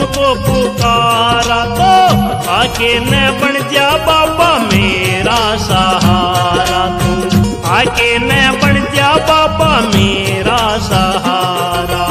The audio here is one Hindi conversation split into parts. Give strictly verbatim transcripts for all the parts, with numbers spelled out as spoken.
तुमको पुकारा तो आके न बन जा बाबा मेरा सहारा। तू आके न बन जा बाबा मेरा सहारा।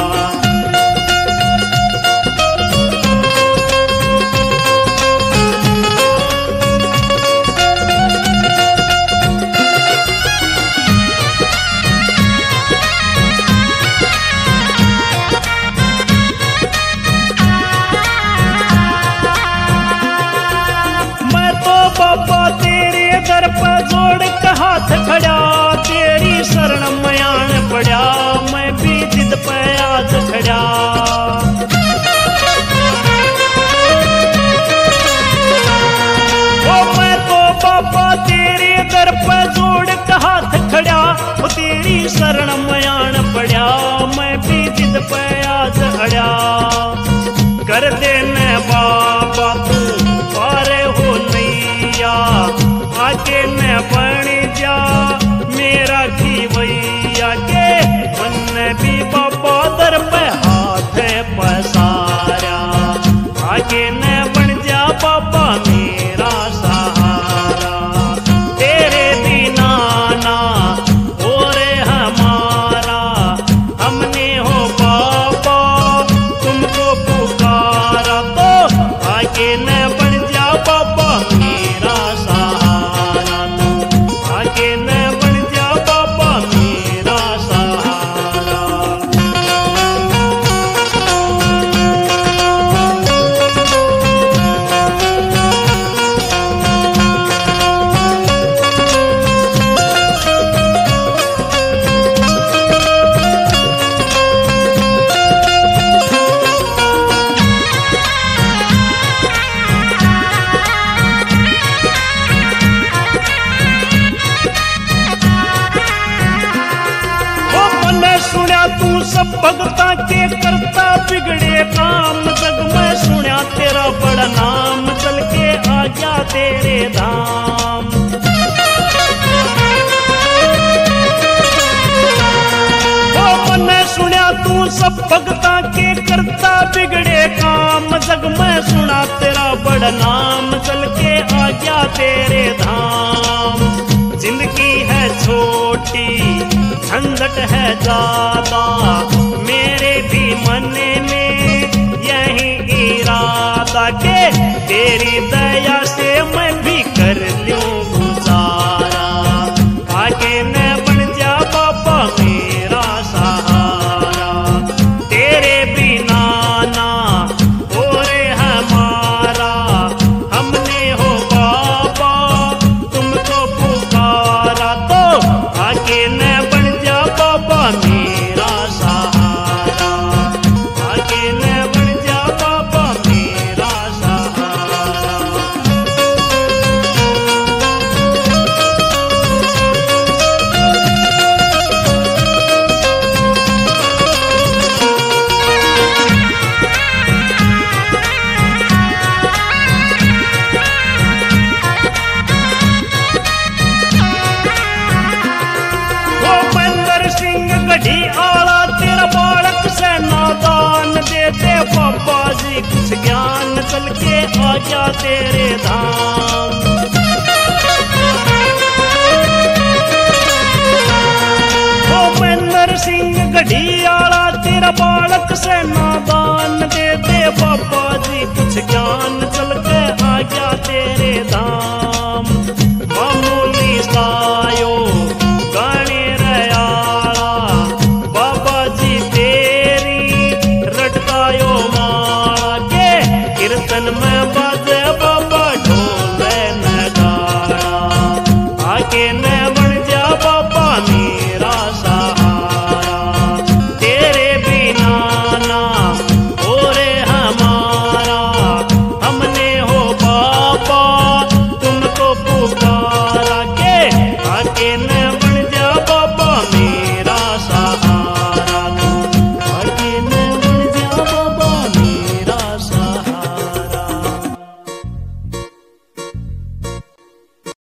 बाबा तेरे दर पर जोड़ के हाथ खड़ा, तेरी शरण मयान पड़ा, मैं भी जिद पे आज खड़ा। ओ मैं तो बाबा तेरे दर पर जोड़ के हाथ खड़ा, ओ तेरी शरण मयान पड़ा, मैं भी जिद पे आज खड़ा। कर देने बाबा तू पारे हो नैया, आके न बन जा मेरा खीवैया के। मन भी बाबा दर पे हाथ पसारा, आके न बन जा बाबा मेरा सहारा। तेरे बिना ना और हमारा, हमने हो बाबा तुमको पुकारा तो आके न बन जा बाबा मेरा सहारा। तू आके न बन जा बाबा मेरा सहारा। सुना तू सब भगता के करता बिगड़े काम, जग में सुना तेरा बड़ा नाम, चल के आ गया तेरे धाम। ओ मैंने सुना तू सब भगता के करता बिगड़े काम, जग में सुना तेरा बड़ा नाम, चल के आ गया तेरे धाम। जिंदगी है छोटी झंझट है ज्यादा, मेरे भी मन में यही इरादा के तेरी दया से मैं भी कर लूं गुजारा। आगे न बन जा बाबा मेरा सहारा, तेरे बिना ना और हमारा, हमने हो बाबा तुमको पुकारा तो आगे न बाबा मेरा सहारा। आगे न बन जा बाबा मेरा सहारा। गढ़ी आला तेरा बालक से नादान, दे दे बाबा जी कुछ ज्ञान, चल के आ जा तेरे धाम। ओ महेंद्र सिंह गढ़ी आला तेरा बालक से नादान, दे दे बाबा जी कुछ ज्ञान, चल के आ जा तेरे धाम। मामूली सायो गाने कीर्तन में बाजे बाबा ढोल नगाड़ा, आके न बन जा बाबा मेरा सहारा। तेरे बिना ना और हमारा, हमने हो बाबा तुमको पुकारा के आके न